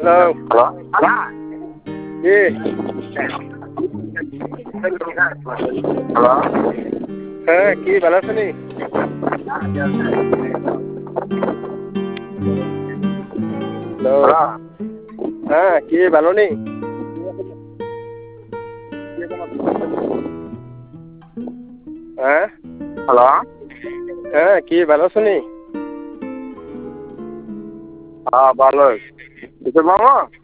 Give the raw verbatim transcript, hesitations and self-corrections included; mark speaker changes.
Speaker 1: hello
Speaker 2: hello
Speaker 1: কি
Speaker 2: hello
Speaker 1: হ্যাঁ কি ভালো আছো নি হ্যালো
Speaker 2: হ্যালো
Speaker 1: হ্যাঁ কি ভালো নি হ্যাঁ
Speaker 2: হ্যালো
Speaker 1: হ্যাঁ কি ভালো আছো নি
Speaker 2: হ্যাঁ ভালো কিসে মামা